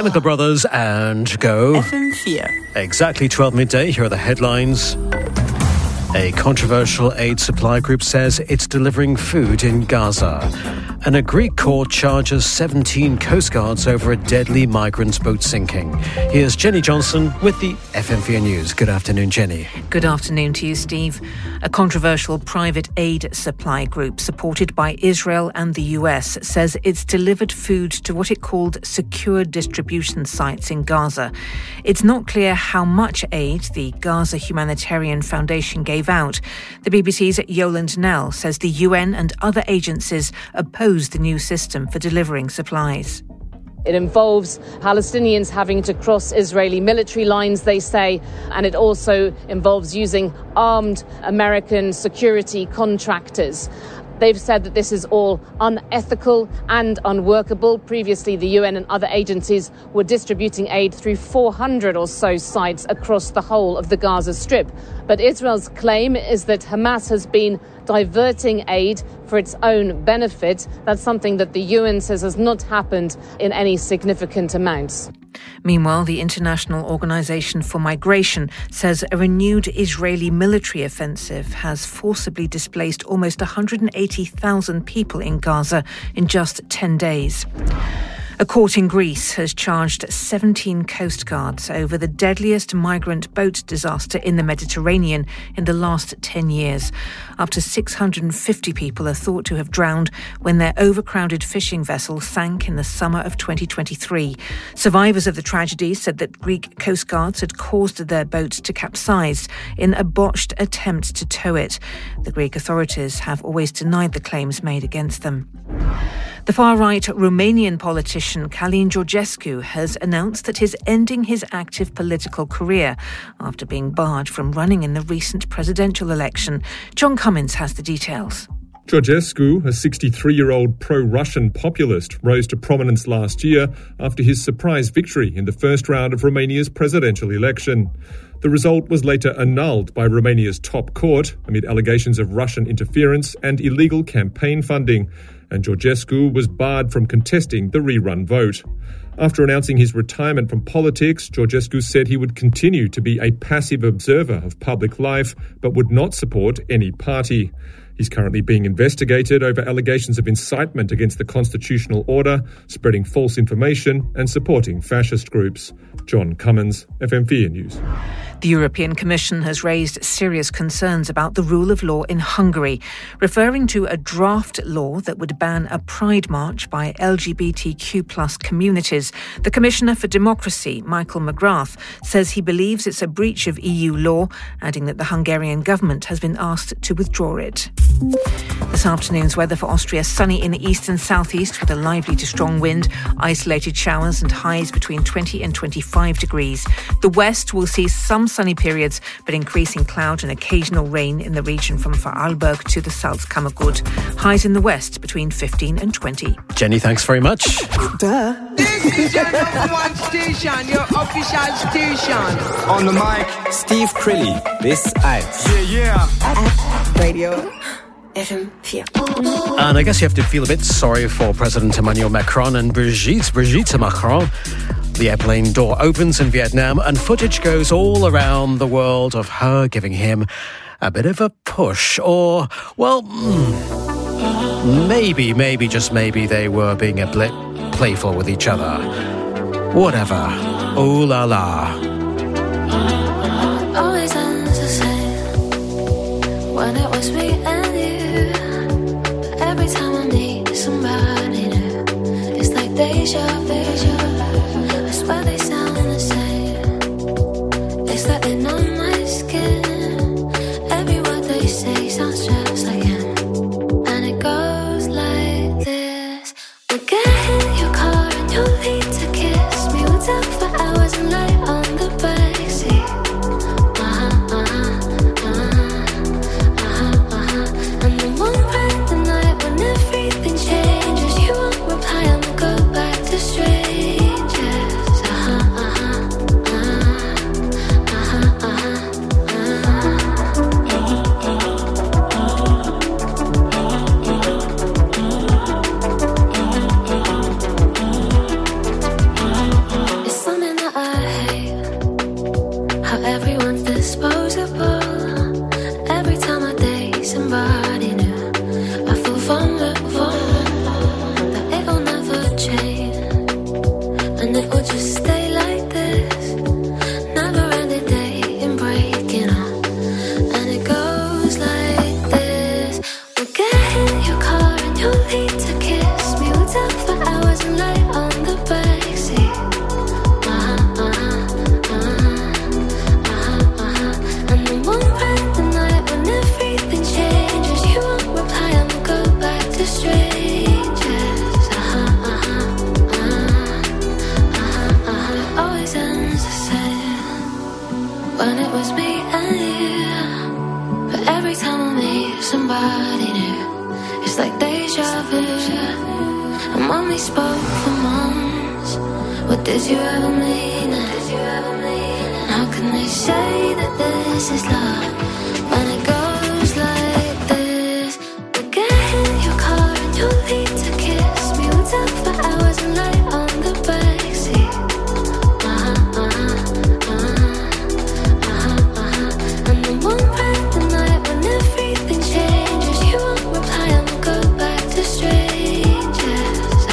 Chemical Brothers and Go. FM4. Exactly 12 midday. Here are the headlines. A controversial aid supply group says it's delivering food in Gaza. And a Greek court charges 17 coastguards over a deadly migrant boat sinking. Here's Jenny Johnson with the FM4 News. Good afternoon, Jenny. Good afternoon to you, Steve. A controversial private aid supply group supported by Israel and the US says it's delivered food to what it called secure distribution sites in Gaza. It's not clear how much aid the Gaza Humanitarian Foundation gave out. The BBC's Yolande Knell says the UN and other agencies oppose the new system for delivering supplies. It involves Palestinians having to cross Israeli military lines, they say, and it also involves using armed American security contractors. They've said that this is all unethical and unworkable. Previously, the UN and other agencies were distributing aid through 400 or so sites across the whole of the Gaza Strip. But Israel's claim is that Hamas has been diverting aid for its own benefit. That's something that the UN says has not happened in any significant amounts. Meanwhile, the International Organization for Migration says a renewed Israeli military offensive has forcibly displaced almost 180,000 people in Gaza in just 10 days. A court in Greece has charged 17 coastguards over the deadliest migrant boat disaster in the Mediterranean in the last 10 years. Up to 650 people are thought to have drowned when their overcrowded fishing vessel sank in the summer of 2023. Survivors of the tragedy said that Greek coastguards had caused their boat to capsize in a botched attempt to tow it. The Greek authorities have always denied the claims made against them. The far-right Romanian politician Călin Georgescu has announced that he's ending his active political career after being barred from running in the recent presidential election. John Cummins has the details. Georgescu, a 63-year-old pro-Russian populist, rose to prominence last year after his surprise victory in the first round of Romania's presidential election. The result was later annulled by Romania's top court amid allegations of Russian interference and illegal campaign funding, and Georgescu was barred from contesting the rerun vote. After announcing his retirement from politics, Georgescu said he would continue to be a passive observer of public life, but would not support any party. He's currently being investigated over allegations of incitement against the constitutional order, spreading false information and supporting fascist groups. John Cummins, FM4 News. The European Commission has raised serious concerns about the rule of law in Hungary, referring to a draft law that would ban a pride march by LGBTQ+ communities. The Commissioner for Democracy, Michael McGrath, says he believes it's a breach of EU law, adding that the Hungarian government has been asked to withdraw it. This afternoon's weather for Austria: sunny in the east and southeast with a lively to strong wind, isolated showers and highs between 20 and 25 degrees. The west will see some sunny periods, but increasing cloud and occasional rain in the region from Vorarlberg to the Salzkammergut. Highs in the west between 15 and 20. Jenny, thanks very much. Duh. This is your number one station, your official station. On the mic, Steve Crilly. This Ice. Yeah. Radio. FM4. And I guess you have to feel a bit sorry for President Emmanuel Macron and Brigitte Macron. The airplane door opens in Vietnam and footage goes all around the world of her giving him a bit of a push. Or, well, maybe, just maybe they were being a bit playful with each other. Whatever. Ooh la la. Always ends the same when it was me and you. But every time I need somebody new, it's like deja vu. I swear they sound the same. It's like they know my skin. Every word they say sounds just like him. And it goes like this: we'll get in your car and you'll need to kiss me. We'll talk for hours and lie on the backseat. And then one random night when everything changes, you won't reply and we'll go back to strangers. everyone's disposable. Every time I date somebody new, I feel vulnerable. That it will never change, and it will just stay like this. Never ending day and breaking up, and it goes like this. We'll get in your car and you'll need to kiss me. We'll talk for hours and lay on the backseat. And then one random night when everything changes, you won't reply and we'll go back to strangers. It always ends the same when it was me and you. But every time I meet somebody new, it's like deja vu. And when we spoke for months, what did you ever mean? How can they say that this is love when it goes like this? We'll get in your car and you'll need to kiss me. We'll talk for hours and lay on the backseat. And then one random night when everything changes, you won't reply and we'll go back to strangers.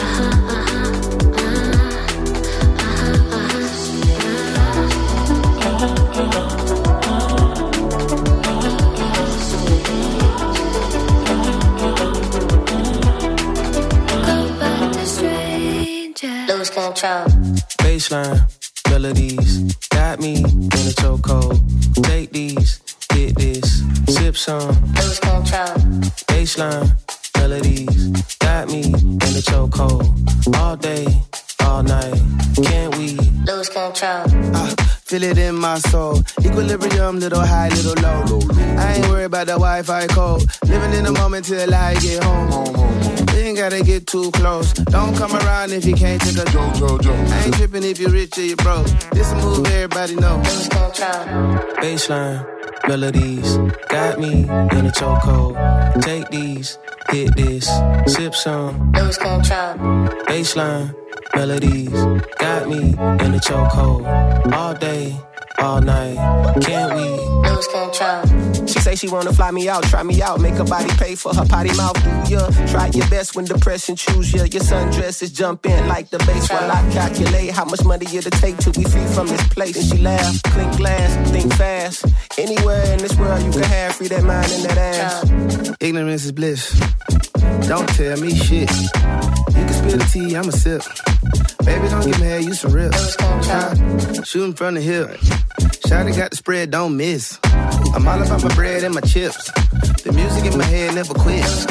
Go back to strangers. Lose control. Baseline, melodies, got me in a chokehold. Take these, hit this, sip some. Lose control. Baseline, melodies, got me in a chokehold. All day, all night, can't we? Lose control. Feel it in my soul. Equilibrium, little high, little low. I ain't worried about the Wi-Fi code. Living in the moment till I get home. You ain't gotta get too close. Don't come around if you can't take a joke. I ain't tripping if you're rich or you're broke. This a move everybody know. Lose control. Baseline, melodies, got me in a chokehold. Take these, hit this, sip some. Lose control. Baseline, melodies, got me in a chokehold. All day, all night, can't we? Lose control. She say she wanna fly me out, try me out, make her body pay for her potty mouth. Do ya? Try your best when depression choose ya. Your sundresses jump in like the bass while I calculate how much money it'll take till we free from this place. And she laugh, clink glass, think fast. Anywhere in this world you can have free that mind and that ass. Ignorance is bliss. Don't tell me shit. You can spill the tea, I'ma sip. Baby, don't get mad, you some rips. Shooting from the hip. Shawty got the spread, don't miss. I'm all about my bread and my chips. The music in my head never quits.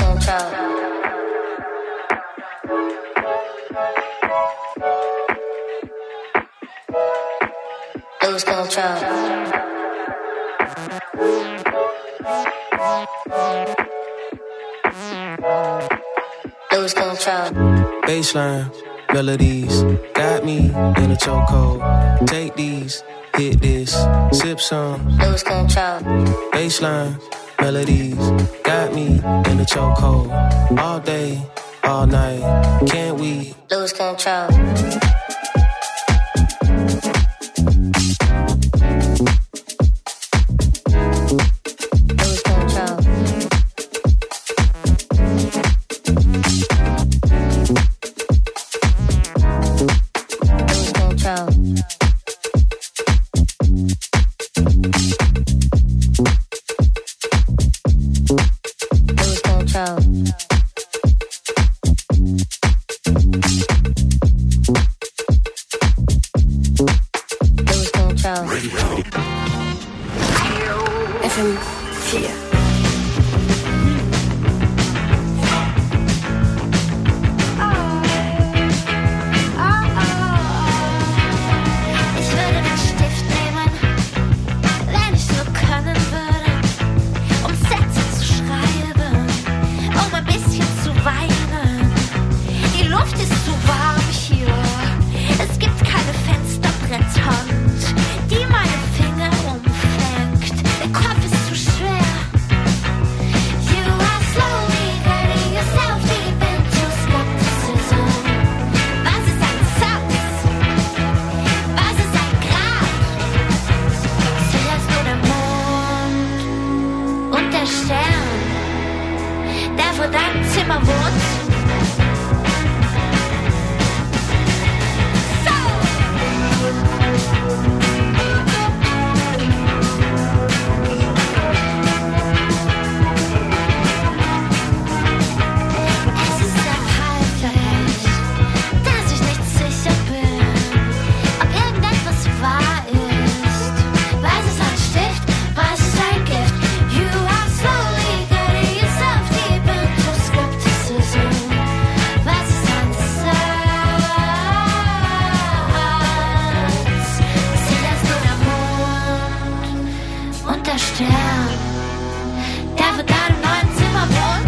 Lose control. Lose control. Baseline, melodies, got me in a chokehold. Take these, hit this, sip some. Lose control. Baseline, melodies, got me in a chokehold. All day, all night, can't we? Lose control. Die meine Finger umfängt. Der Kopf ist zu schwer. der Stern. Der wird deinem neuen Zimmer wohnt.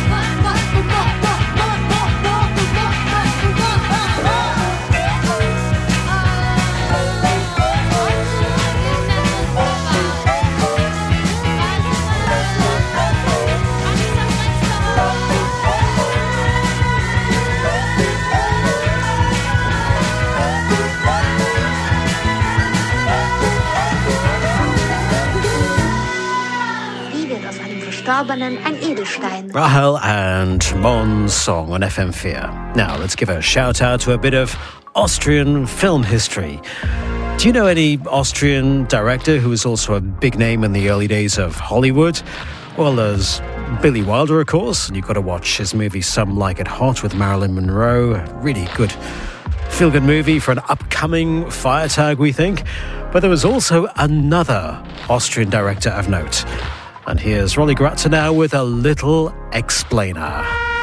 Verstorbenen ein Edelstein. Rahel and Mon's song on FM4. Now let's give a shout out to a bit of Austrian film history. Do you know any Austrian director who was also a big name in the early days of Hollywood? Well, there's Billy Wilder, of course, and you've got to watch his movie Some Like It Hot with Marilyn Monroe. Really good feel-good movie for an upcoming Feiertag, we think. But there was also another Austrian director of note. And here's Rolly Gratzer now with a little explainer.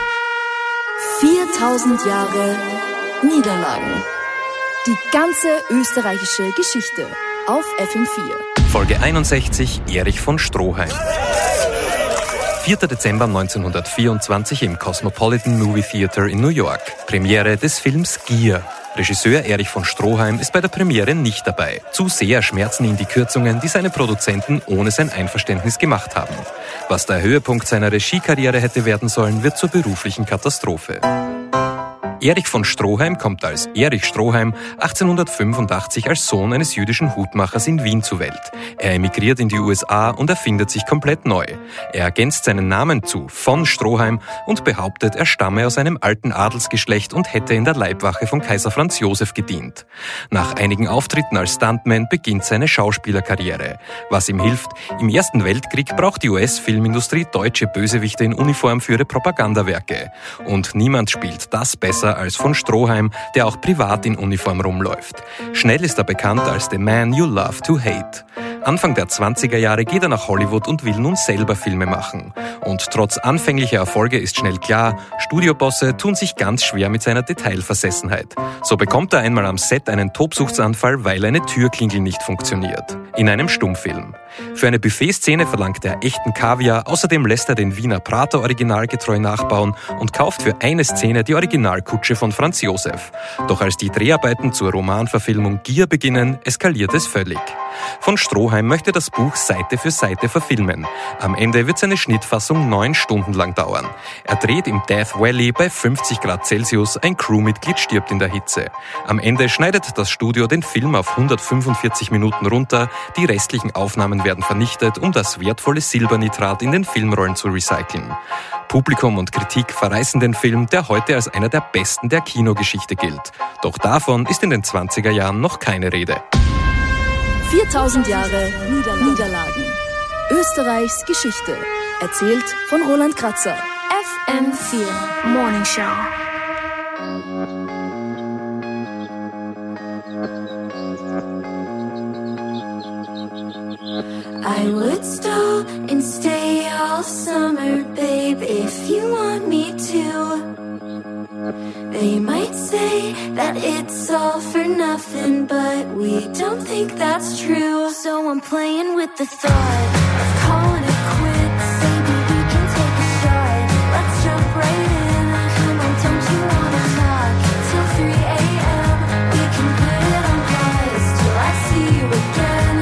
4000 Jahre Niederlagen. Die ganze österreichische Geschichte auf FM4. Folge 61, Erich von Stroheim. 4. Dezember 1924 im Cosmopolitan Movie Theater in New York. Premiere des Films Gier. Regisseur Erich von Stroheim ist bei der Premiere nicht dabei. Zu sehr schmerzen ihn die Kürzungen, die seine Produzenten ohne sein Einverständnis gemacht haben. Was der Höhepunkt seiner Regiekarriere hätte werden sollen, wird zur beruflichen Katastrophe. Erich von Stroheim kommt als Erich Stroheim 1885 als Sohn eines jüdischen Hutmachers in Wien zur Welt. Er emigriert in die USA und erfindet sich komplett neu. Er ergänzt seinen Namen zu von Stroheim und behauptet, er stamme aus einem alten Adelsgeschlecht und hätte in der Leibwache von Kaiser Franz Josef gedient. Nach einigen Auftritten als Stuntman beginnt seine Schauspielerkarriere. Was ihm hilft, im Ersten Weltkrieg braucht die US-Filmindustrie deutsche Bösewichte in Uniform für ihre Propagandawerke. Und niemand spielt das besser als von Stroheim, der auch privat in Uniform rumläuft. Schnell ist er bekannt als The Man You Love to Hate. Anfang der 20er Jahre geht er nach Hollywood und will nun selber Filme machen. Und trotz anfänglicher Erfolge ist schnell klar, Studiobosse tun sich ganz schwer mit seiner Detailversessenheit. So bekommt er einmal am Set einen Tobsuchtsanfall, weil eine Türklingel nicht funktioniert. In einem Stummfilm. Für eine Buffet-Szene verlangt er echten Kaviar, außerdem lässt er den Wiener Prater originalgetreu nachbauen und kauft für eine Szene die Originalkutsche von Franz Josef. Doch als die Dreharbeiten zur Romanverfilmung Gier beginnen, eskaliert es völlig. Von Stroheim möchte das Buch Seite für Seite verfilmen. Am Ende wird seine Schnittfassung 9 Stunden lang dauern. Er dreht im Death Valley bei 50 Grad Celsius, ein Crewmitglied stirbt in der Hitze. Am Ende schneidet das Studio den Film auf 145 Minuten runter, die restlichen Aufnahmen werden vernichtet, um das wertvolle Silbernitrat in den Filmrollen zu recyceln. Publikum und Kritik verreißen den Film, der heute als einer der besten der Kinogeschichte gilt. Doch davon ist in den 20er Jahren noch keine Rede. 4000 Jahre Niederlagen. Österreichs Geschichte. Erzählt von Roland Gratzer. FM4 Morning Show. I would stall and stay all summer, babe, if you want me to. They might say that it's all for nothing, but we don't think that's true. So I'm playing with the thought of calling it quits. Maybe we can take a shot. Let's jump right in. Come on, don't you wanna talk till 3 a.m. We can put it on pause till I see you again.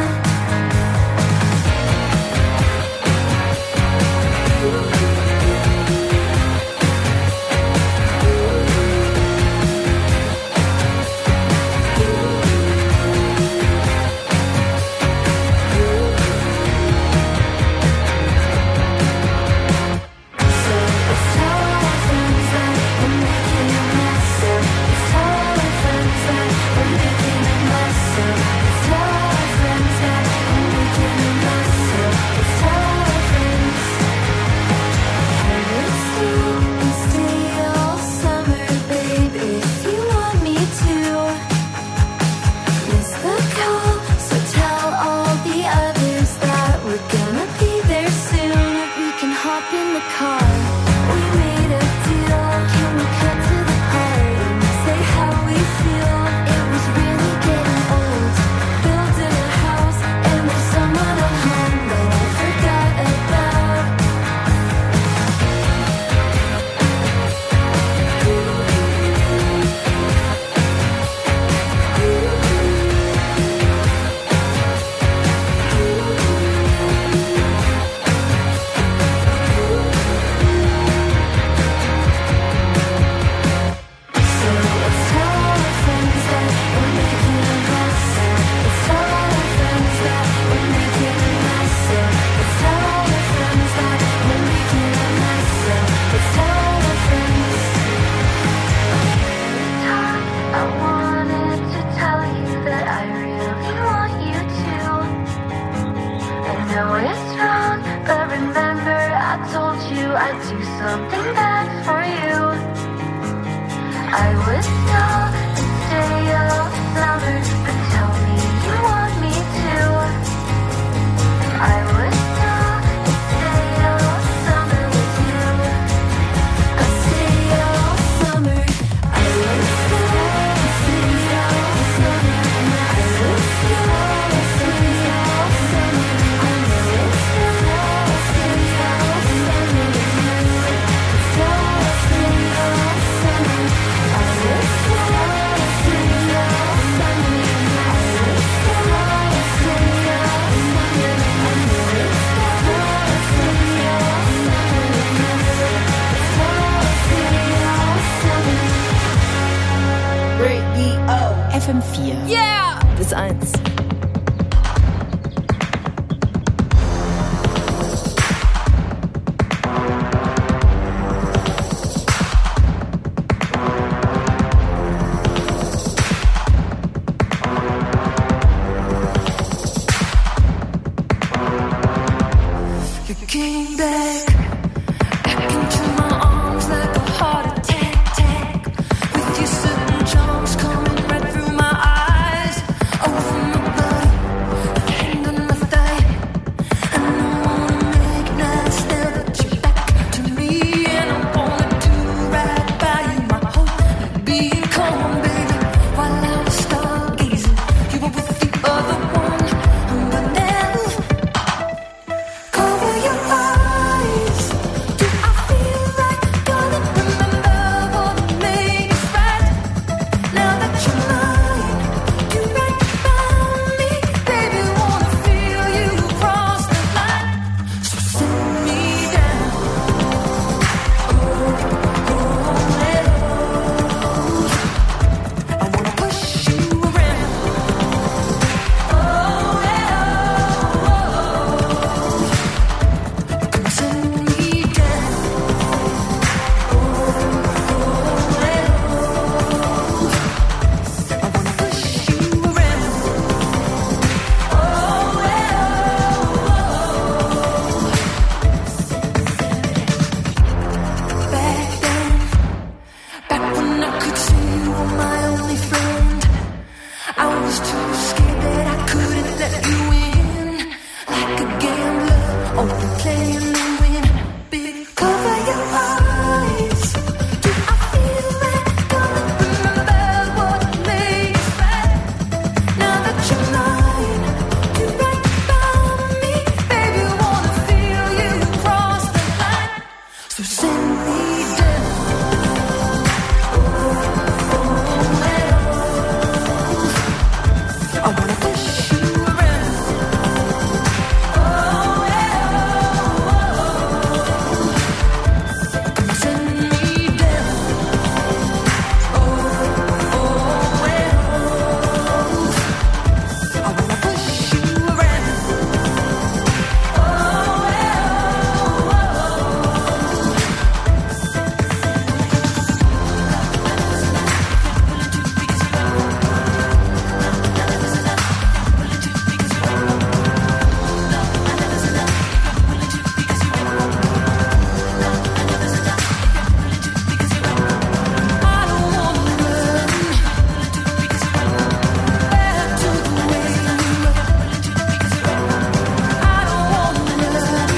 know it's wrong, but remember I told you I'd do something bad for you. I would stop and stay all summer, but tell me you want me to. I would stop and stay all summer with you. I'd stay all summer. I would stop and stay all summer. I would stop and stay all summer. I know it's stop and stay all summer with you. Stop and stay all summer. I would stop and stay all summer. I would stop and stay all summer. I know it's stop and stay all summer with you. Stop and stay all summer. Radio FM4. Yeah! Bis 1. You came back into my arms like a heart attack, with your sudden charms coming right through my eyes, over my body, hand on my thigh. And I wanna make nice now that you're back to me, and I wanna do right by you, my hope, being calm, baby, while I was stargazing. You were with the other one, but now cover your eyes. Do I feel like gonna remember what made us right? Now that you're mine, you right around me, baby. Wanna feel you cross the line, so send me down. Oh, let I wanna push you around. Oh, send me down. I wanna push you around. Back then, back when I could say you were my only friend, I was too scared that I couldn't let you in. Like a gambler, only playing to win. Big cover your eyes. Do I feel like gonna remember what made us right? Now that you're mine, you right around me, baby. Wanna feel you cross the line, so send me down. I wanna push you around. Come send me down. I wanna push you around. I don't wanna run back to the way you were. I don't wanna run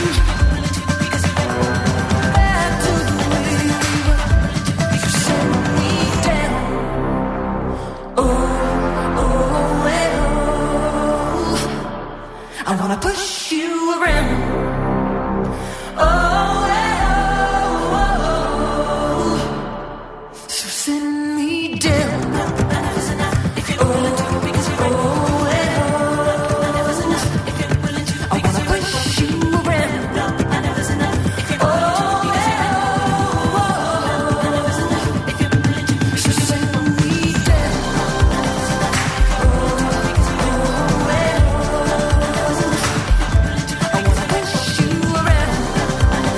back to the way you were. You send me down. I wanna push you around. So send me down. I wanna push you around. So send me down. I wanna push you around.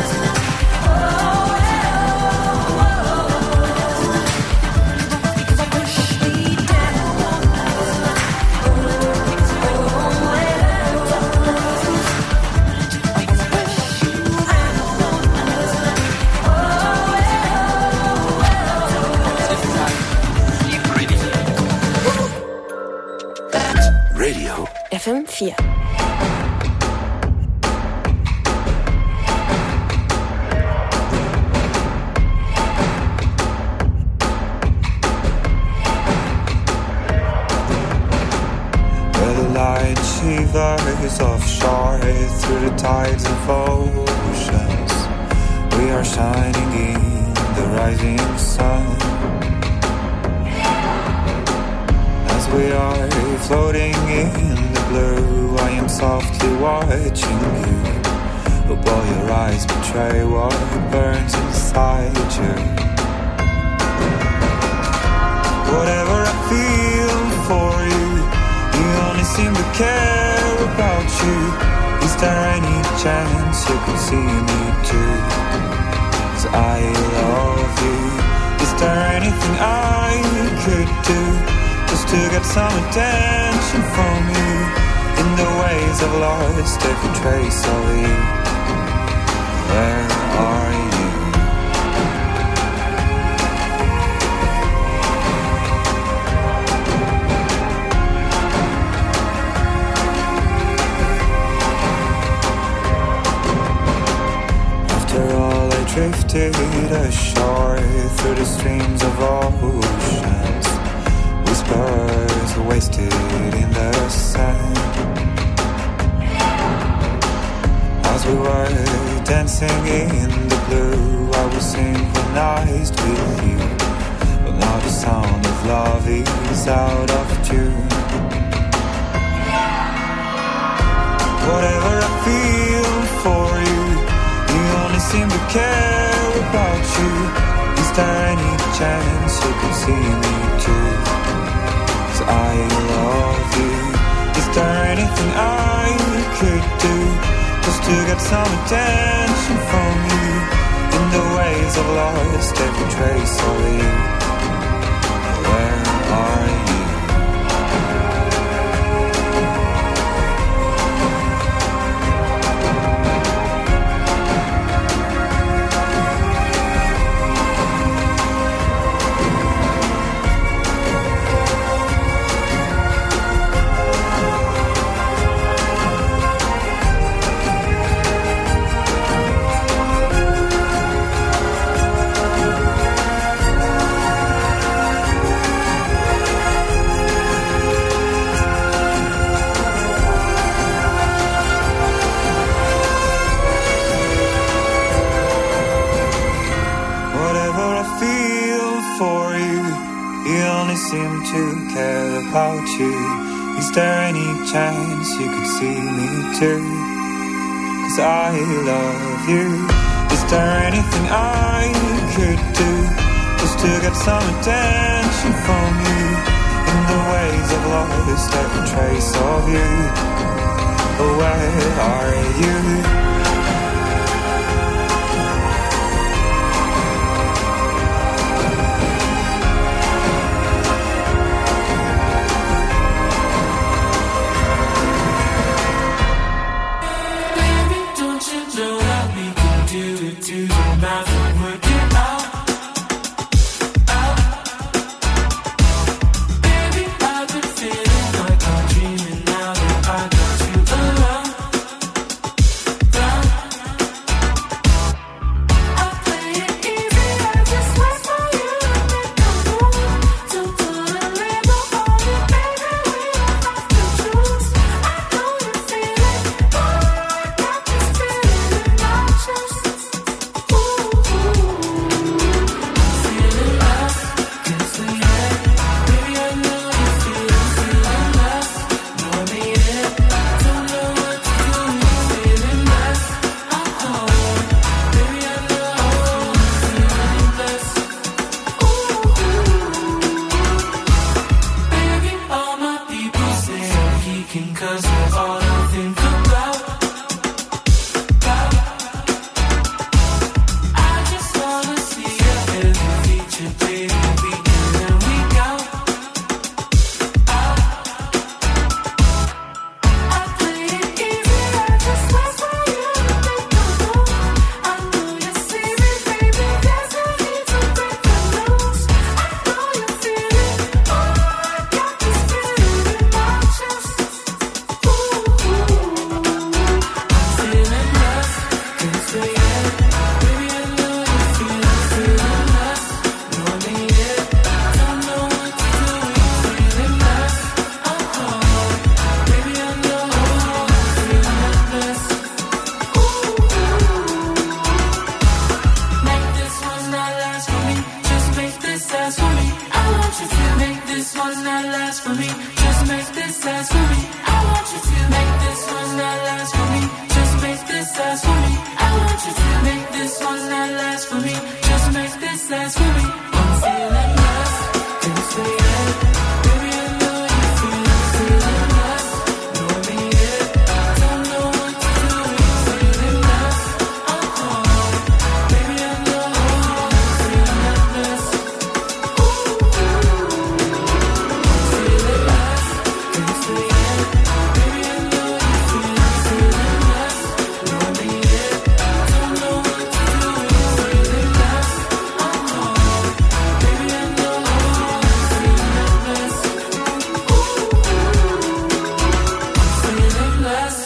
FM4. Light shivers offshore through the tides of oceans. We are shining in the rising sun. As we are floating in the blue, I am softly watching you. But while your eyes betray what burns inside you. Whatever I feel for you, you only seem to care about you. Is there any chance you could see me too? 'Cause I love you. Is there anything I could do just to get some attention from you? In the ways I've lost every trace of you. Where are you? Drifted ashore through the streams of oceans. Whispers wasted in the sand. As we were dancing in the blue, I was synchronized with you. But now the sound of love is out of tune. Whatever I feel for you, you only seem to care about you. Is there any chance you can see me too? 'Cause I love you. Is there anything I could do just to get some attention from you? In the ways I've lost every trace of you. Where are you? Is there any chance you could see me too? 'Cause I love you. Is there anything I could do just to get some attention from you? In the ways I've lost every trace of you. Oh, where are you?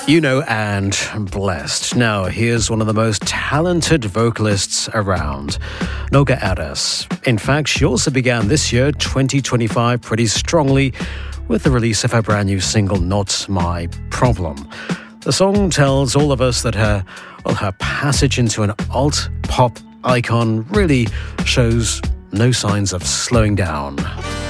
You know, and blessed. Now, here's one of the most talented vocalists around, Noga Erez. In fact, she also began this year, 2025, pretty strongly with the release of her brand new single, Not My Problem. The song tells all of us that her passage into an alt-pop icon really shows no signs of slowing down.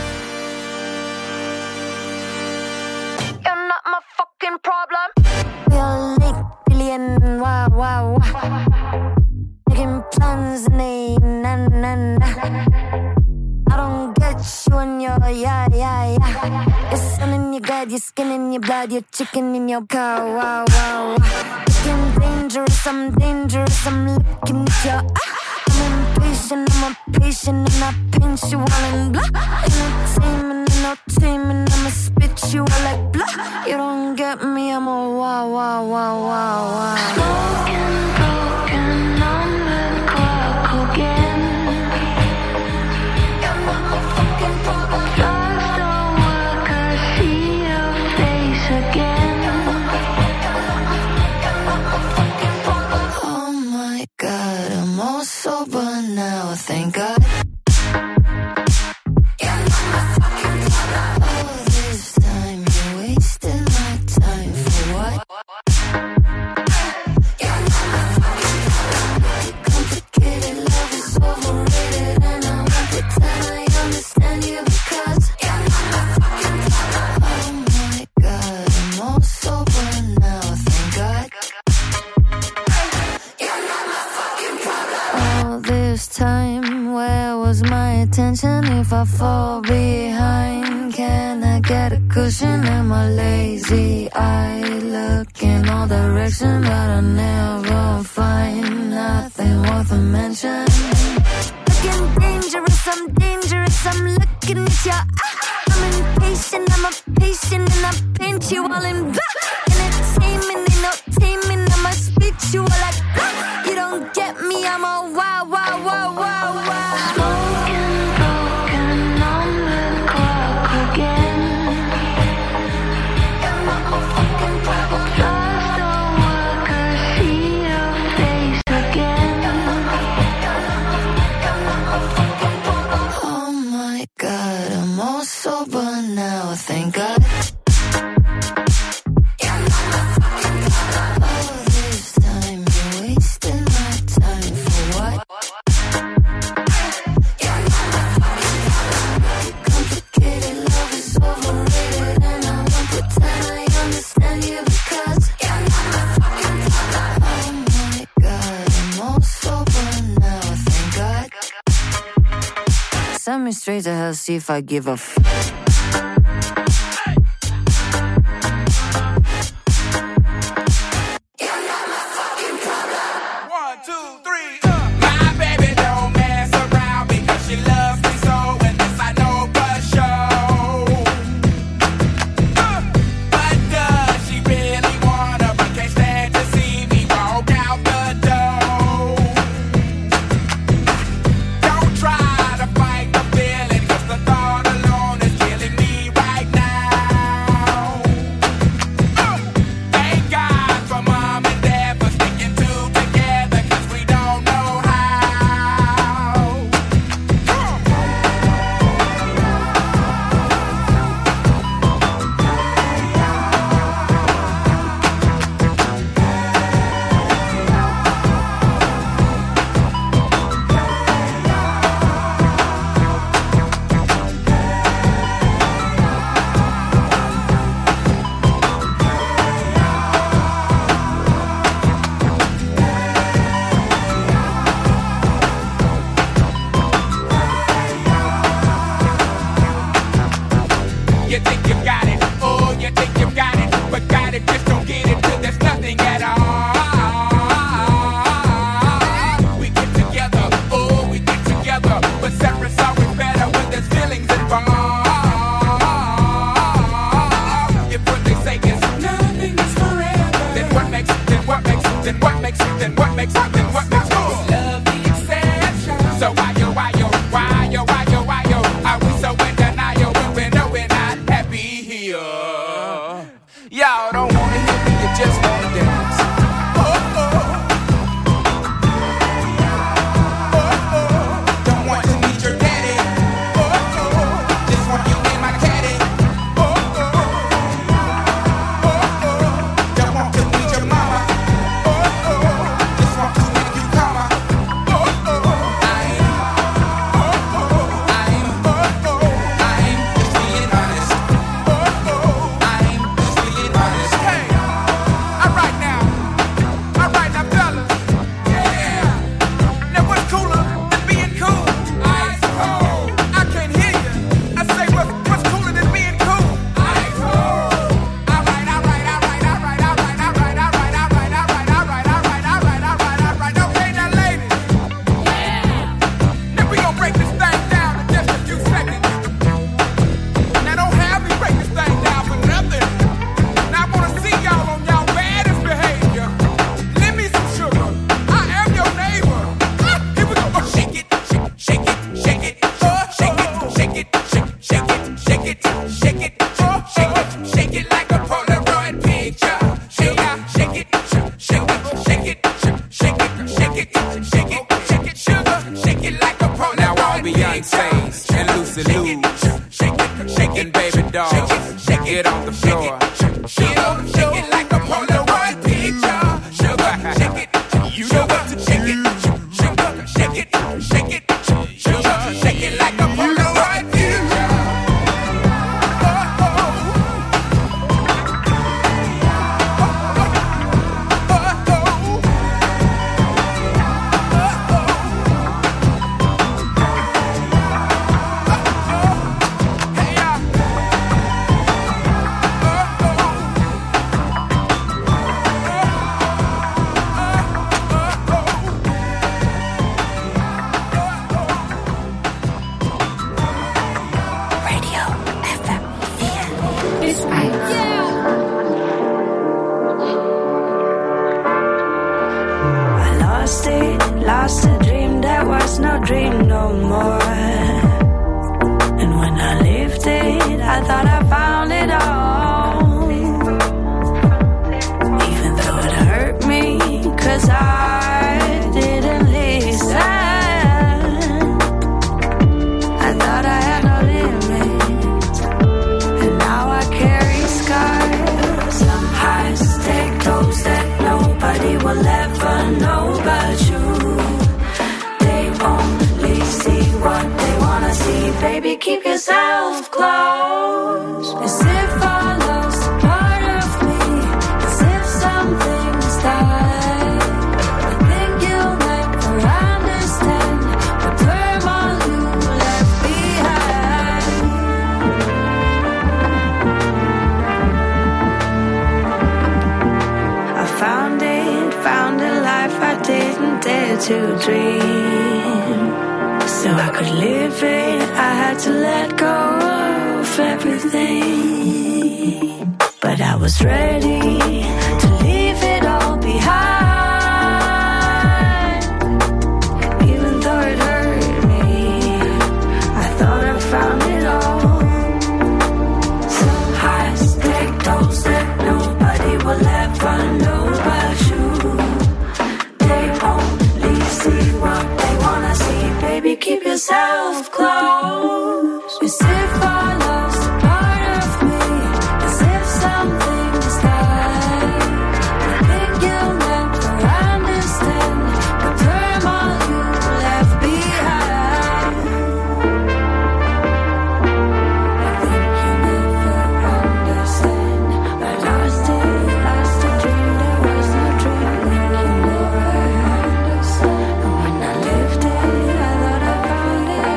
You're not my fucking problem. We're late, billion, wow, wow. Making plans and they, na. I don't get you and your, yeah. Your sun in your gut, your skin in your blood, your chicken in your cow, wow. Looking dangerous, I'm looking at your, I'm impatient, I'm a patient, and I paint you all in black. Entertainment, I'ma spit you all like blah. You don't get me, I'm a wow. Broken on the clock again. You're not my fucking problem. Lost all work, I see your face again. Oh my God, I'm all sober now, thank God. If I fall behind, can I get a cushion? Am I lazy? I look in all directions, but I never find nothing worth a mention. Looking dangerous, I'm looking at your I'm impatient, I'm a patient, and I paint you all in black. Entertainment, ain't no taming, I'ma spit you all like black. You don't get me, I'm a wow. Sober now, thank God. You're not my fucking problem. All this time you're wasting my time for what? You're not my fucking problem. Complicated love is overrated, and I won't pretend I understand you because you're not my fucking problem. Oh my God, I'm all sober now, thank God. Send me straight to hell, see if I give a f***. Y'all don't wanna hear me, you just dance. Don't want to meet your daddy. Just want you in my caddy. Don't want to meet your mama. Just want to make you come. I ain't just being honest. I ain't just being honest. Hey, alright now, fellas. Yeah. Now what's cooler than being cool? Ice cold. I can't hear you. I say what's cooler than being cool? Ice cold. Alright. Okay, now ladies. Yeah. Now we gon' break this thing down in just a few seconds. Now don't have me break this thing down for nothing. Now I wanna see y'all on y'all baddest behavior. Lend me some sugar. I am your neighbor. Here we go. Oh, shake it. Oh, shake it. Oh, shake it. Shake it like a Polaroid picture. Shake it. Sugar. Shake it like a Polaroid picture. Now all Beyonce's and Lucy Lou's and baby dolls, get on the floor. Shake it like a Polaroid picture. Sugar, shake it. You know what to shake it. Sugar, shake it. Sugar, shake it like a Polaroid picture. Lost a dream that was no dream no more. And when I lived it, I thought I found it all. Even though it hurt me, 'cause I didn't listen. I thought I had no limits, and now I carry scars. Some highs take those that nobody will ever know but you. Only see what they wanna see. Baby, keep yourself close. As if I lost a part of me. As if something's died. I think you'll never understand the turmoil you left behind. I found a life I didn't dare to dream. So I could live it, I had to let go of everything. But I was ready to leave it all behind. Even though it hurt me, I thought I found it all. Some highs take those that nobody will ever know but you. They only see what they wanna see. Baby, keep yourself close. As if I lost a part of me. As if something's died. I think you'll never understand the turmoil you left behind. I think you'll never understand. I lost a dream that was no dream. I think you'll never understand. And when I lived it, I thought I found it.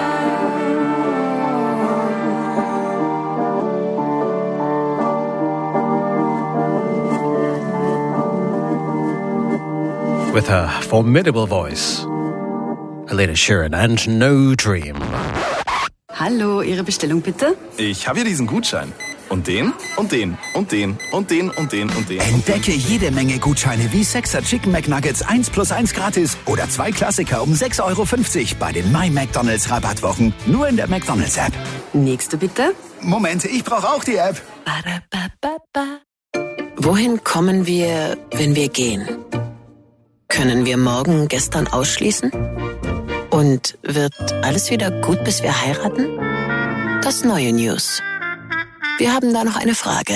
With her formidable voice, Elena Sheeran and No Dream. Hallo, Ihre Bestellung bitte? Ich habe hier diesen Gutschein. Und den, und den, und den, und den, und den, und den. Entdecke jede Menge Gutscheine wie 6er Chicken McNuggets 1+1 gratis oder 2 Klassiker um 6,50 € bei den My McDonald's Rabattwochen. Nur in der McDonald's App. Nächste bitte. Moment, ich brauche auch die App. Wohin kommen wir, wenn wir gehen? Können wir morgen gestern ausschließen? Und wird alles wieder gut, bis wir heiraten? Das neue News. Wir haben da noch eine Frage.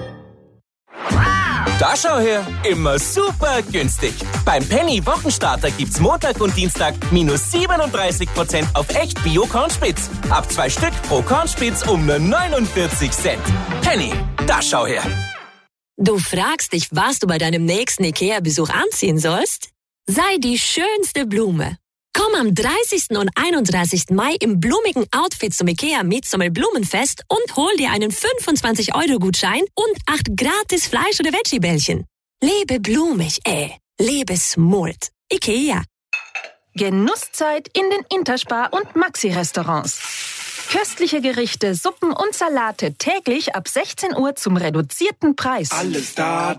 Da schau her, immer super günstig. Beim Penny Wochenstarter gibt's Montag und Dienstag minus 37% auf echt Bio-Kornspitz. Ab 2 Stück pro Kornspitz um nur 49 Cent. Penny, da schau her. Du fragst dich, was du bei deinem nächsten IKEA-Besuch anziehen sollst? Sei die schönste Blume. Komm am 30. und 31. Mai im blumigen Outfit zum IKEA Midsummer Blumenfest und hol dir einen 25-Euro-Gutschein und 8 gratis Fleisch- oder Veggie-Bällchen. Lebe blumig, lebe smult. IKEA. Genusszeit in den Interspar- und Maxi-Restaurants. Köstliche Gerichte, Suppen und Salate täglich ab 16 Uhr zum reduzierten Preis. Alles da.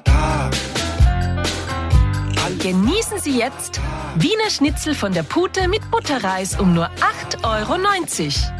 Genießen Sie jetzt Wiener Schnitzel von der Pute mit Butterreis um nur 8,90 €.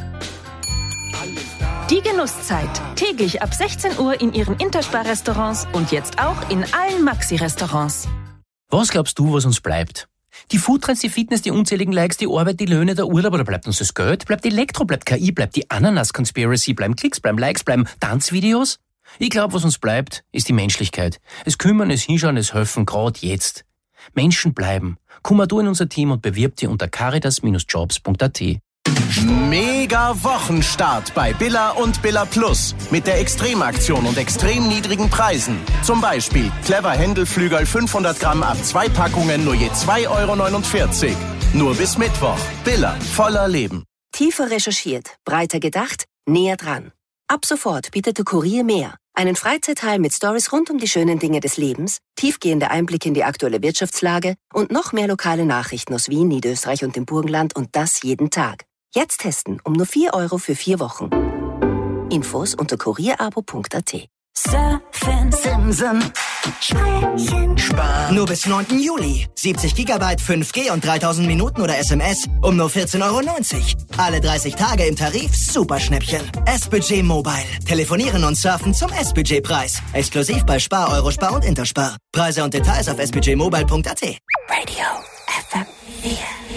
Die Genusszeit. Täglich ab 16 Uhr in Ihren Interspar-Restaurants und jetzt auch in allen Maxi-Restaurants. Was glaubst du, was uns bleibt? Die Foodtrends, die Fitness, die unzähligen Likes, die Arbeit, die Löhne, der Urlaub, oder bleibt uns das Geld? Bleibt Elektro, bleibt KI, bleibt die Ananas-Conspiracy, bleiben Klicks, bleiben Likes, bleiben Tanzvideos? Ich glaube, was uns bleibt, ist die Menschlichkeit. Es kümmern, es hinschauen, es helfen, gerade jetzt. Menschen bleiben. Komm du in unser Team und bewirb dich unter caritas-jobs.at. Mega Wochenstart bei Billa und Billa Plus. Mit der Extremaktion und extrem niedrigen Preisen. Zum Beispiel Clever Händelflügel 500 Gramm ab 2 Packungen nur je 2,49 €. Nur bis Mittwoch. Billa, voller Leben. Tiefer recherchiert, breiter gedacht, näher dran. Ab sofort bietet der Kurier mehr. Einen Freizeitteil mit Stories rund um die schönen Dinge des Lebens, tiefgehende Einblicke in die aktuelle Wirtschaftslage und noch mehr lokale Nachrichten aus Wien, Niederösterreich und dem Burgenland, und das jeden Tag. Jetzt testen um nur 4 € für 4 Wochen. Infos unter kurierabo.at. Surfen, Simsen, Sprechen, Sparen. Nur bis 9. Juli. 70 GB 5G und 3000 Minuten oder SMS um nur 14,90 €. Alle 30 Tage im Tarif Superschnäppchen. S-Budget Mobile. Telefonieren und surfen zum S-Budget-Preis. Exklusiv bei Spar, Eurospar und Interspar. Preise und Details auf sbudgetmobile.at. Radio FM 4.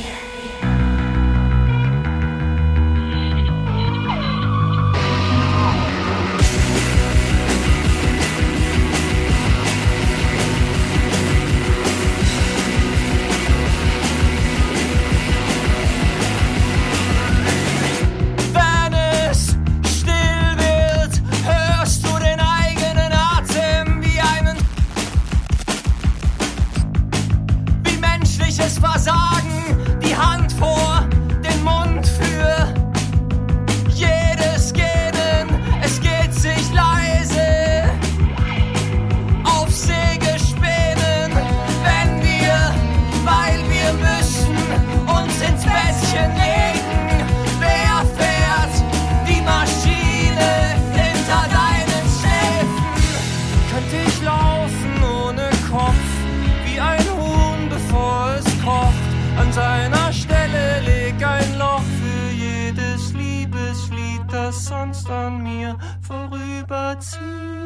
Versagen, die Hand vor den Mund für jedes Gähnen. Es geht sich leise auf Säge spänen, wenn wir, weil wir müssen, uns ins Bettchen legen. Wer fährt die Maschine hinter deinen Schläfen? Könnte ich laufen ohne Kopf, wie ein Huhn, bevor es kocht. An seiner Stelle leg ein Loch für jedes Liebeslied, das sonst an mir vorüberzieht.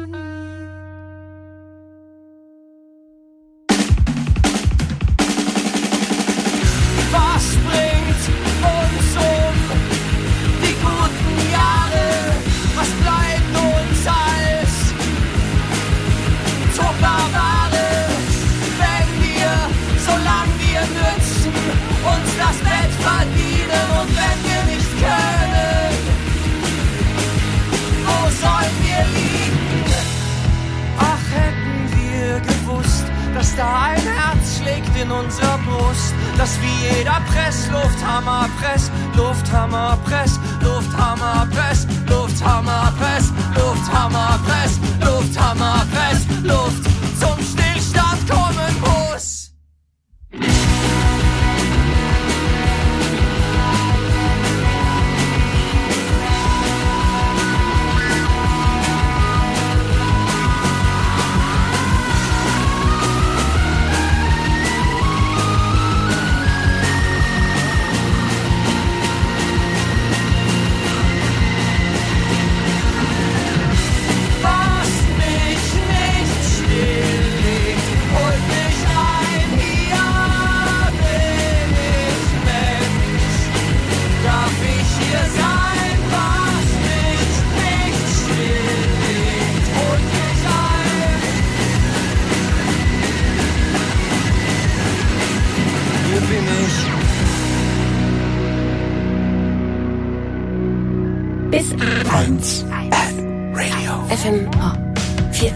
Was bringt uns die guten Jahre? Was bleibt uns als Zuckerware, wenn wir, solange wir nützen, uns das Bett verdienen? Und wenn wir nicht können, wo sollen wir liegen? Ach, hätten wir gewusst, dass da ein Herz schlägt in unserer Brust, dass wie jeder Presslufthammer Press, Lufthammer Press, Lufthammer Press, Lufthammer Press, Lufthammer Press, Lufthammer Press, Luft zum Stillstand kommen muss. Was mich nicht 1 Radio FM 4.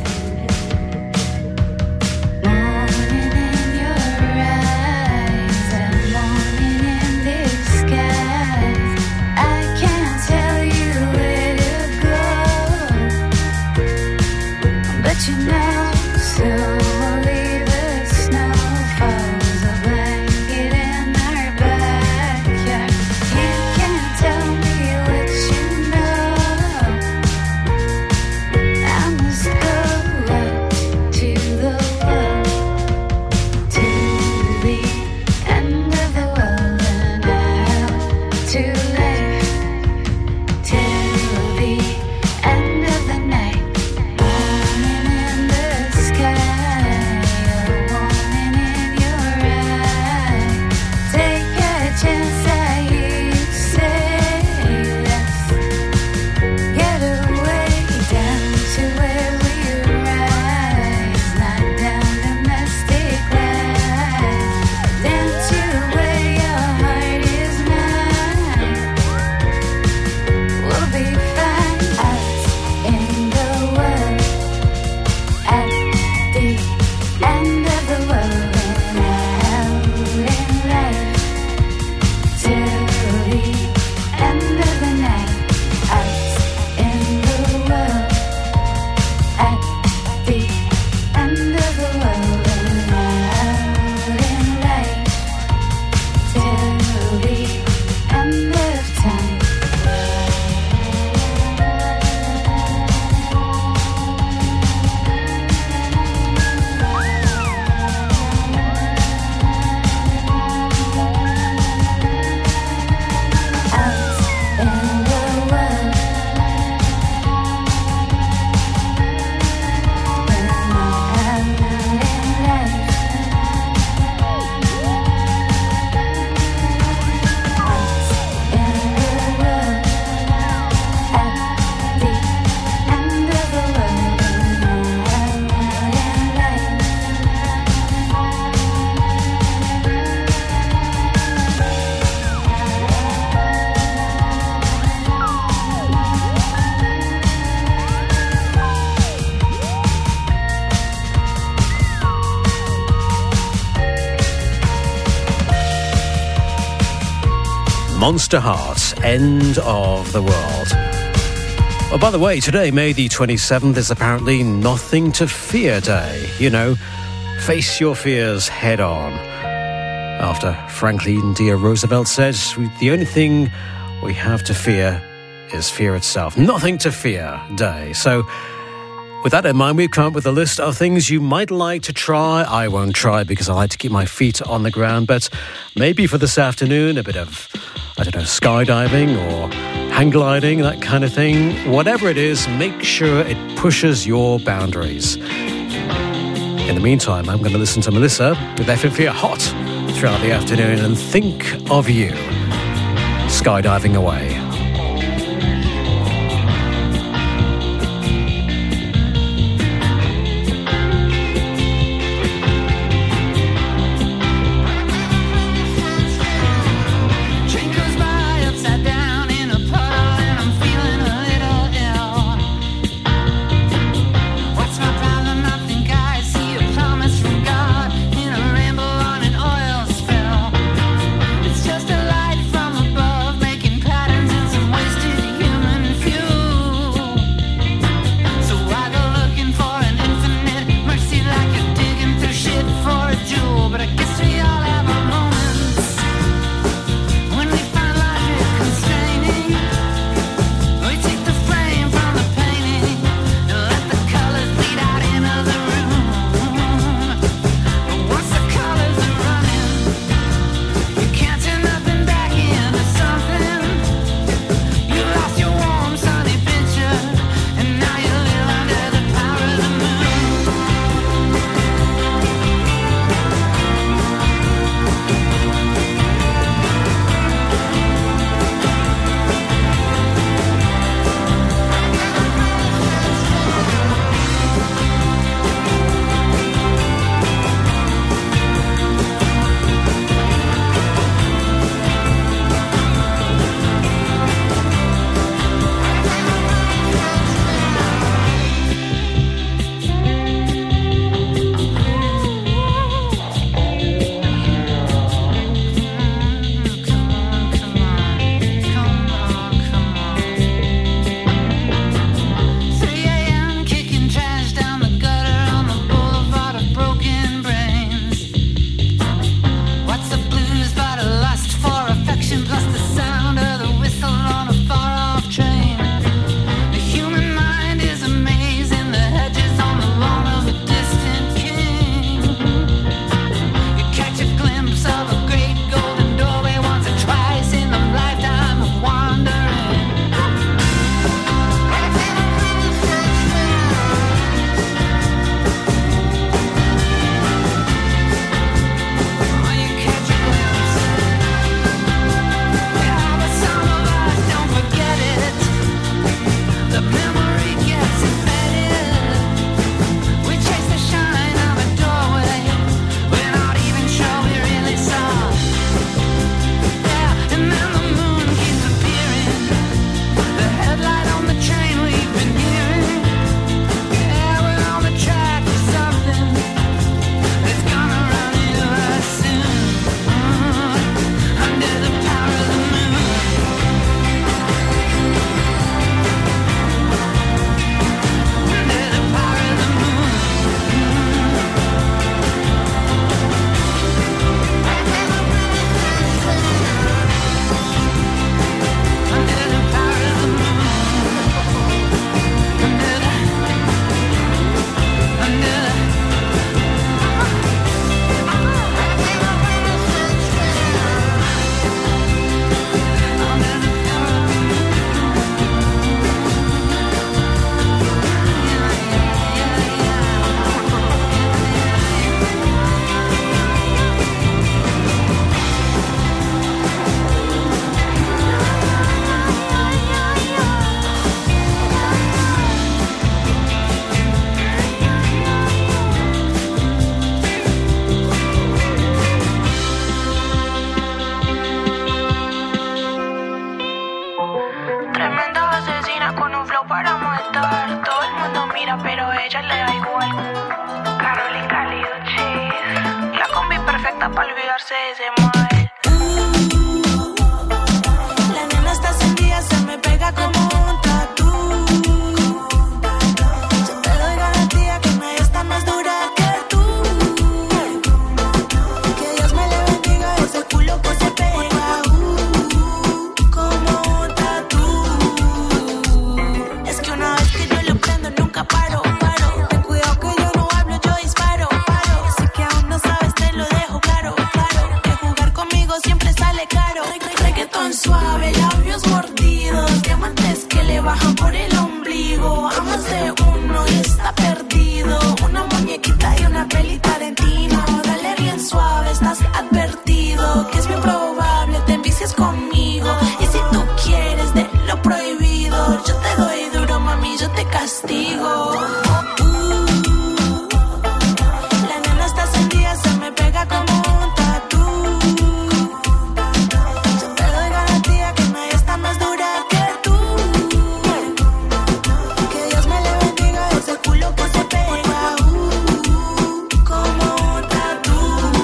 Monster Heart, End of the World. Oh, by the way, today, May the 27th, is apparently Nothing to Fear Day. You know, face your fears head on. After Franklin D. Roosevelt said, the only thing we have to fear is fear itself. Nothing to Fear Day. So, with that in mind, we've come up with a list of things you might like to try. I won't try because I like to keep my feet on the ground, but maybe for this afternoon, a bit of, skydiving or hang gliding, that kind of thing. Whatever it is, make sure it pushes your boundaries. In the meantime, I'm going to listen to Melissa with FM4 Hot throughout the afternoon and think of you skydiving away. It's just a light from above, making patterns. está para olvidarse de ese mal. La nena está encendida, se me pega como un tatú. Yo te doy garantía que nadie está más dura que tú. Que Dios me le bendiga ese culo que se pega como un tatú. Es que una vez que yo lo prendo nunca paro. Ten cuidado que yo no hablo, yo disparo. Sé que aún no sabes, te lo dejo claro. Que jugar conmigo siempre sale caro. Reggaetón suave, labios mordidos, diamantes que le bajan por el ombligo. A más de uno y está perdido. Una muñequita y una peli Tarantino. Dale bien suave, estás advertido. Que es bien probable te envicies conmigo. Y si tú quieres de lo prohibido, yo te doy duro, mami, yo te castigo. La nena está encendida, se me pega como un tatú. Yo te doy garantía que nadie está más dura que tú. Que Dios me le bendiga ese culo que se pega como un tatú.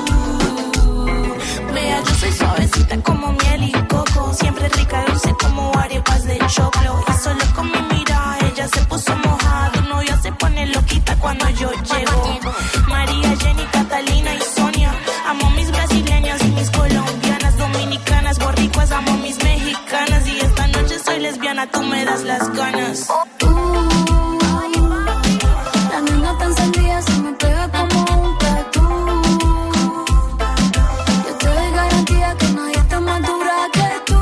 Vea, yo soy suavecita como miel y coco, siempre rica, dulce como arepas de choclo. Y solo con mi mirada ella se puso mojada. No, ya se pone loquita cuando yo llego. María, Jenny, Catalina y Sonia. Amo mis brasileñas y mis colombianas, dominicanas, borricuas, amo mis mexicanas. Y esta noche soy lesbiana, tú me das las ganas. La nena está encendida, se me pega como un tatú. Yo te doy garantía que nadie está más dura que tú.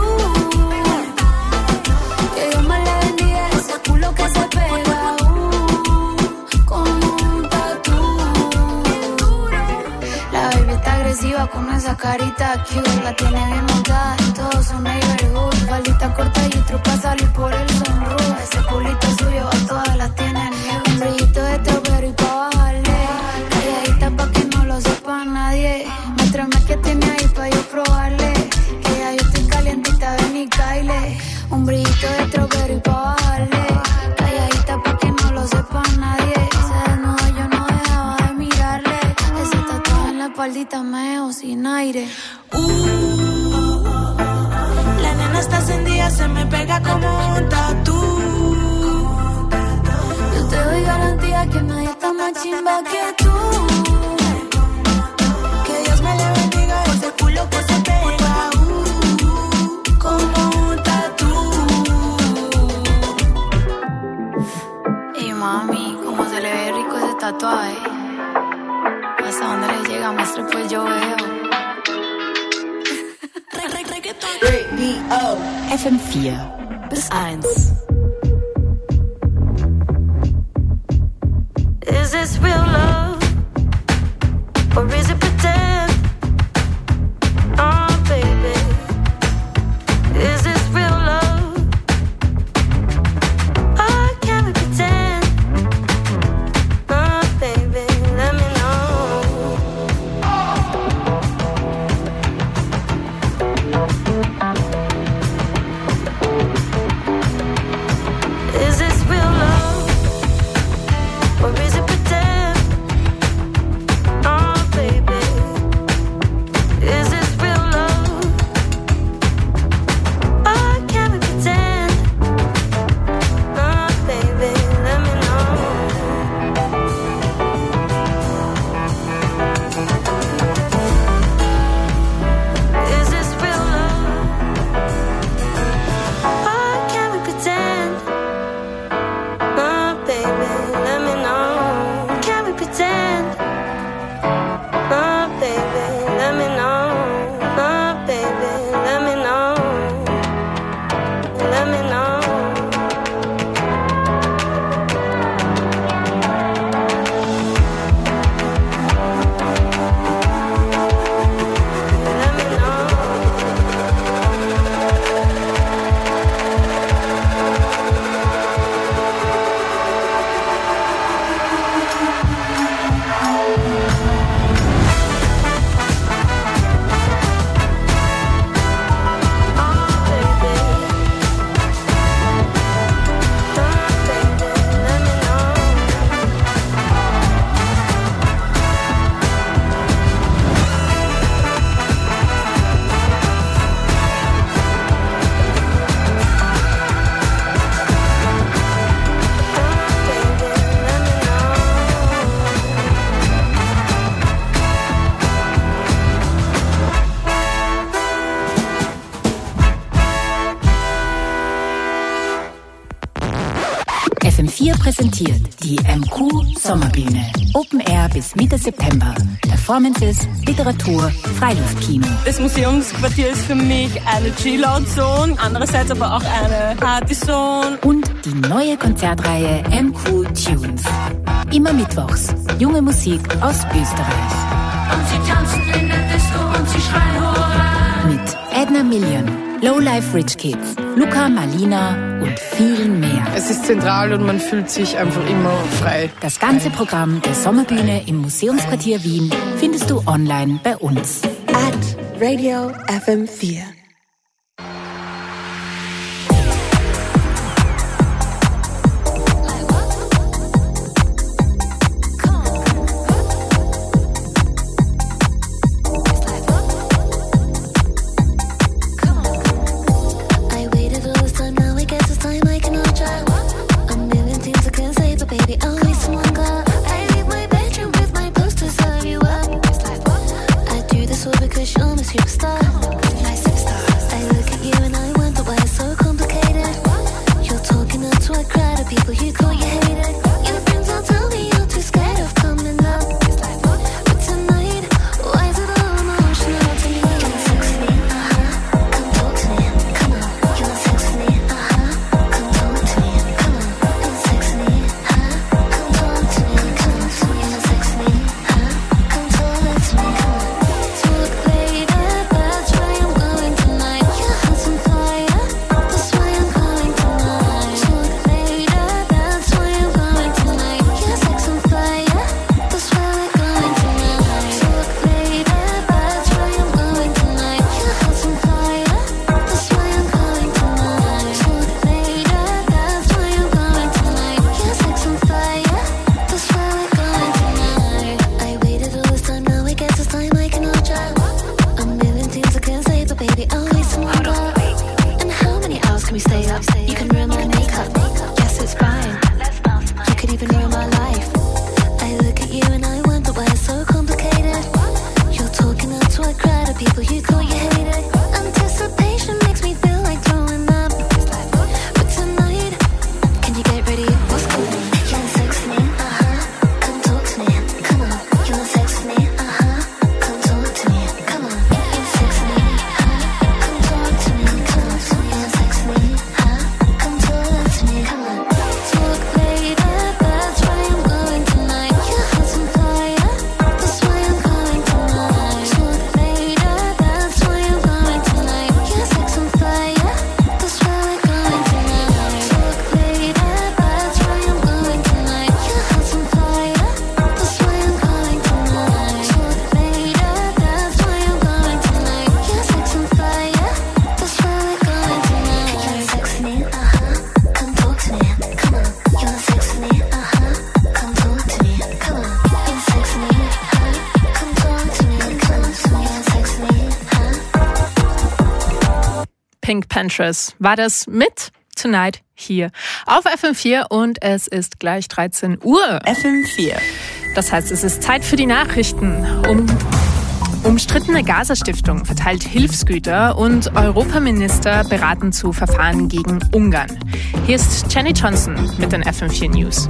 Que Dios me le bendiga ese culo que se pega como un tatú. La baby está agresiva con esa carita cute. La tiene bien montada y todos son neighborhood. Faldita corta y truco para salir por el sunroof. Ese culito suyo a todas las tienen nude. Un brillito de strawberry pa' bajarle. Calladita pa' que no lo sepa nadie. Muéstrame que tiene ahí pa' yo probarle. Que ya yo estoy calientita, ven y caile. Un brillito de strawberry pa' bajarle. Calladita pa' que no lo sepa nadie. Se desnuda, yo no dejaba de mirarle. Ese tatuaje en la espaldita me dejó sin aire. La nena está encendida, se me pega como un tatú. Yo te doy garantía que nadie está más chimba que tú. Que Dios me le bendiga ese culo que se pega como un tatú. Y mami, cómo se le ve rico ese tatuaje. Hasta dónde le llega, maestro, pues yo veo. Radio FM4 bis 1. Is this real love or is it pretend? Oh baby, is this real love? Oh, can we pretend? Oh baby, let me know. Is this real love or is it pretend? Oh baby, FM4 präsentiert die MQ Sommerbühne. Open Air bis Mitte September. Performances, Literatur, Freiluftkino. Das Museumsquartier ist für mich eine Chill-Out-Zone, andererseits aber auch eine Party-Zone. Und die neue Konzertreihe MQ Tunes. Immer mittwochs. Junge Musik aus Österreich. Und sie tanzen in der Disco und sie schreien Hurra. Mit Edna Million, Lowlife Rich Kids, Luca Marlina und vielen mehr. Es ist zentral und man fühlt sich einfach immer frei. Das ganze Programm der Sommerbühne im Museumsquartier Wien findest du online bei uns. Radio FM4. Pink Panthers war das mit Tonight hier auf FM4 und es ist gleich 13 Uhr. FM4. Das heißt, es ist Zeit für die Nachrichten. Umstrittene Gaza-Stiftung verteilt Hilfsgüter und Europaminister beraten zu Verfahren gegen Ungarn. Hier ist Jenny Johnson mit den FM4 News.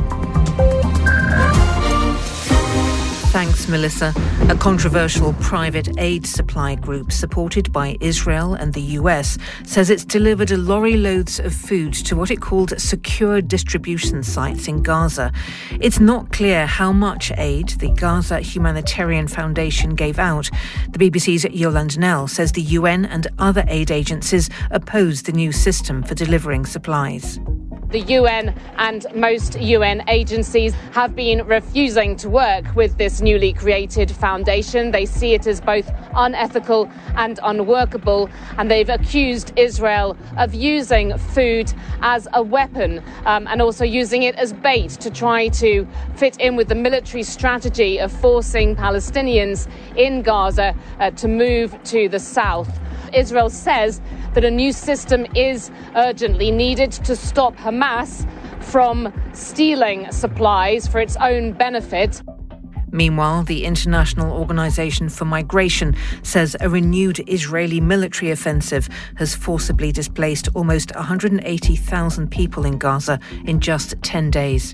Thanks, Melissa. A controversial private aid supply group supported by Israel and the US says it's delivered lorry loads of food to what it called secure distribution sites in Gaza. It's not clear how much aid the Gaza Humanitarian Foundation gave out. The BBC's Yolande Nell says the UN and other aid agencies oppose the new system for delivering supplies. The UN and most UN agencies have been refusing to work with this newly created foundation. They see it as both unethical and unworkable, and they've accused Israel of using food as a weapon and also using it as bait to try to fit in with the military strategy of forcing Palestinians in Gaza to move to the south. Israel says that a new system is urgently needed to stop Hamas from stealing supplies for its own benefit. Meanwhile, the International Organization for Migration says a renewed Israeli military offensive has forcibly displaced almost 180,000 people in Gaza in just 10 days.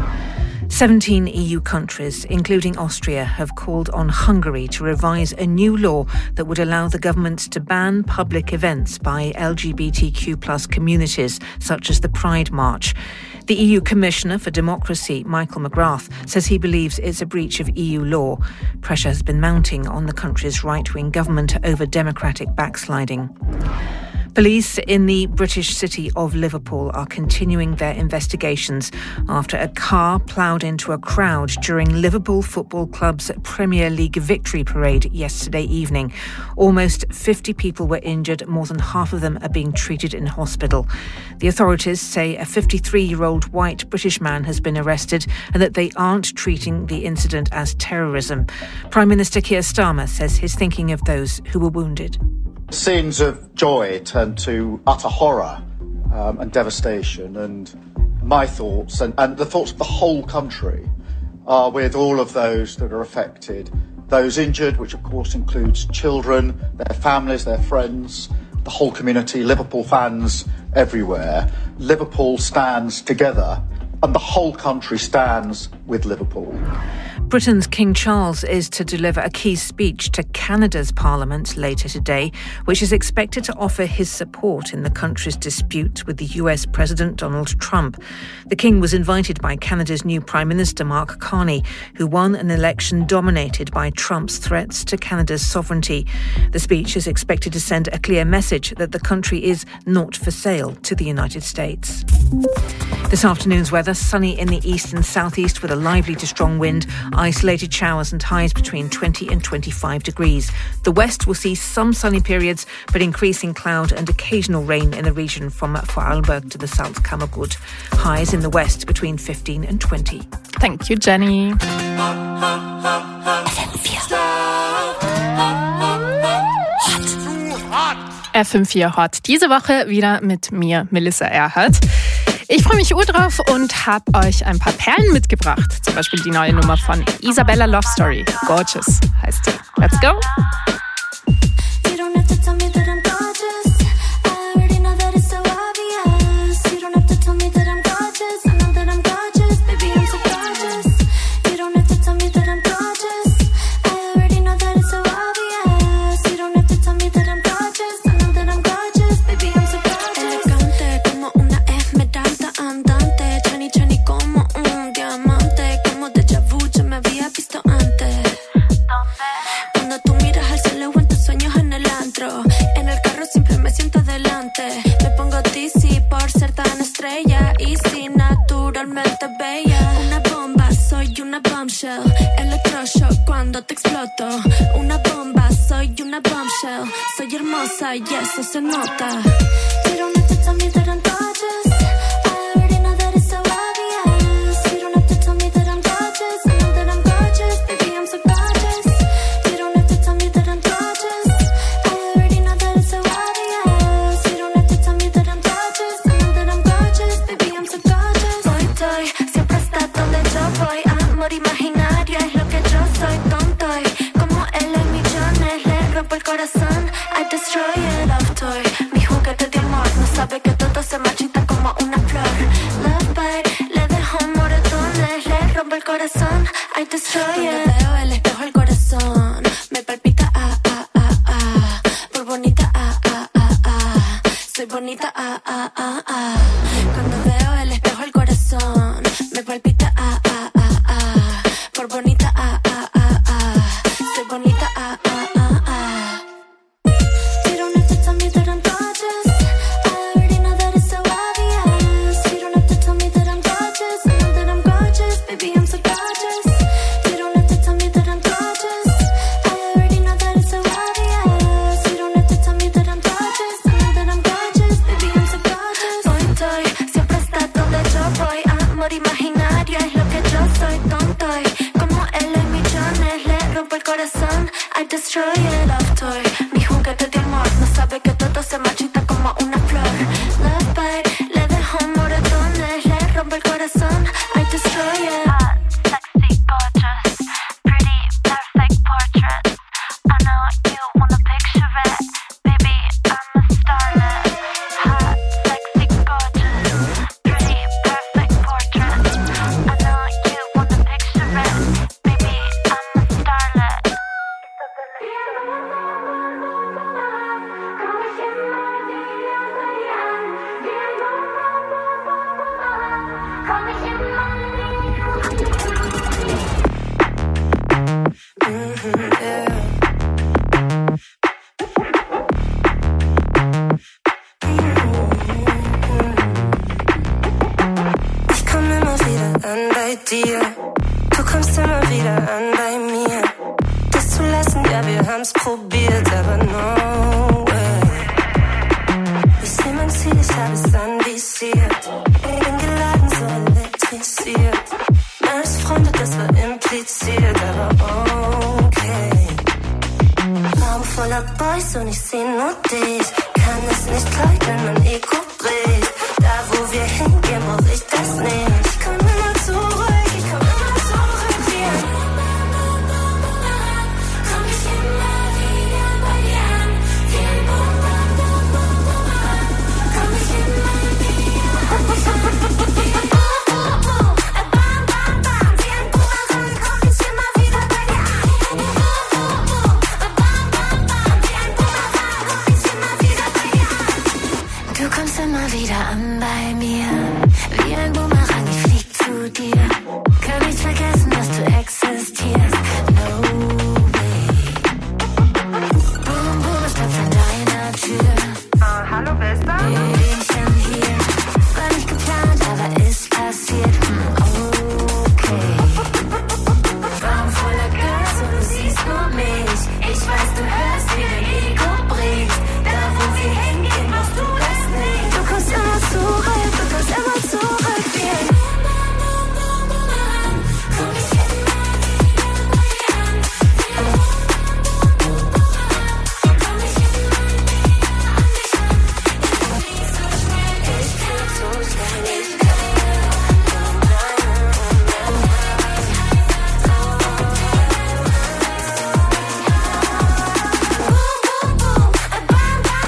17 EU countries, including Austria, have called on Hungary to revise a new law that would allow the government to ban public events by LGBTQ+ communities, such as the Pride March. The EU Commissioner for Democracy, Michael McGrath, says he believes it's a breach of EU law. Pressure has been mounting on the country's right-wing government over democratic backsliding. Police in the British city of Liverpool are continuing their investigations after a car ploughed into a crowd during Liverpool Football Club's Premier League victory parade yesterday evening. Almost 50 people were injured, more than half of them are being treated in hospital. The authorities say a 53-year-old white British man has been arrested and that they aren't treating the incident as terrorism. Prime Minister Keir Starmer says he's thinking of those who were wounded. Scenes of joy turn to utter horror and devastation, and my thoughts and the thoughts of the whole country are with all of those that are affected, those injured, which of course includes children, their families, their friends, the whole community, Liverpool fans everywhere. Liverpool stands together and the whole country stands with Liverpool. Britain's King Charles is to deliver a key speech to Canada's Parliament later today, which is expected to offer his support in the country's dispute with the US President Donald Trump. The King was invited by Canada's new Prime Minister Mark Carney, who won an election dominated by Trump's threats to Canada's sovereignty. The speech is expected to send a clear message that the country is not for sale to the United States. This afternoon's weather, sunny in the east and southeast with a lively to strong wind, isolated showers and highs between 20 and 25 degrees. The west will see some sunny periods, but increasing cloud and occasional rain in the region from Vorarlberg to the Salzkammergut. Highs in the west between 15 and 20. Thank you, Jenny. FM4 Hot. Diese Woche wieder mit mir, Melissa Erhardt. Ich freue mich urdrauf und habe euch ein paar Perlen mitgebracht. Zum Beispiel die neue Nummer von Isabella Love Story. Gorgeous heißt sie. Let's go! Y eso se nota. You don't have to tell me that I'm gorgeous. I already know that it's so obvious. You don't have to tell me that I'm gorgeous. I know that I'm gorgeous, baby, I'm so gorgeous. You don't have to tell me that I'm gorgeous. I already know that it's so obvious. You don't have to tell me that I'm gorgeous. I know that I'm gorgeous, baby, I'm so gorgeous. Soy, siempre está donde yo voy. Amor imaginario es lo que yo soy, tonto. Como él en millones le rompo el corazón. I destroy it, love toy. Mi juguete de amor no sabe que todo se marchita como una flor. Love bite, le dejo moretones, le rompo el corazón. I destroy it. Cuando veo el espejo el corazón me palpita, por bonita, soy bonita, Cuando veo el espejo el corazón me palpita, por bonita, soy bonita, imaginario es lo que yo soy, tonto. Como él en millones le rompo el corazón. I destroy it, love toy. Mi juguete de amor no sabe que todo se marchita como una flor. Love bite, le dejo moretones, le rompo el corazón. I destroy it. Sexy, gorgeous, pretty Dir. Du kommst immer wieder an bei mir. Das zu lassen, ja, wir haben's probiert, aber no way. Ich seh mein Ziel, ich hab es anvisiert. Bin geladen, so elektrisiert. Als Freunde, das war impliziert, aber okay. Raum voller Boys und ich seh nur dich. Kann es nicht leugnen, mein Ego bricht. Da, wo wir hingehen, brauch ich das nicht. Ich komm immer zurück. Du kommst immer wieder an bei mir.